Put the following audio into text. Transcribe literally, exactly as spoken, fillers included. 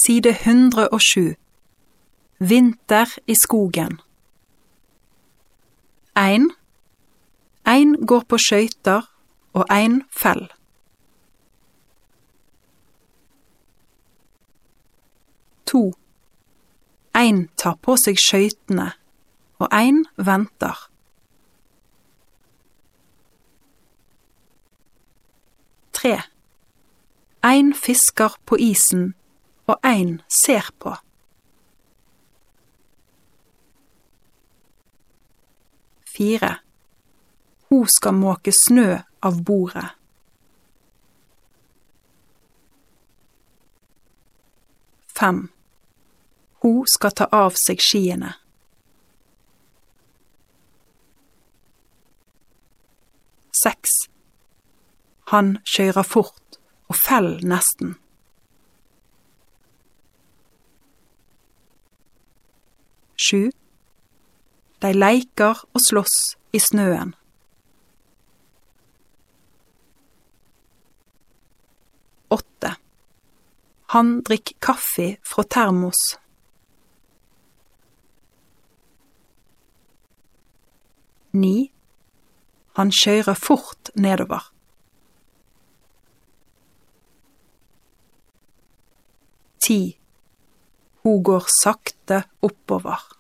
Side hundre og sju. Vinter i skogen. Ein. Ein går på skøyter, og ein fell. To. Ein tar på seg skøytene, og ein venter. Tre. Ein fisker på isen, og ein ser på. Fire. Hun skal måke snø av bordet. Fem. Hun skal ta av seg skiene. Seks. Han kjører fort og fell nesten. Sju. De leker og slåss i snøen. Åtte. Han drikker kaffe fra termos. Ni. Han kjører fort nedover. Ti. Hun går sakte oppover.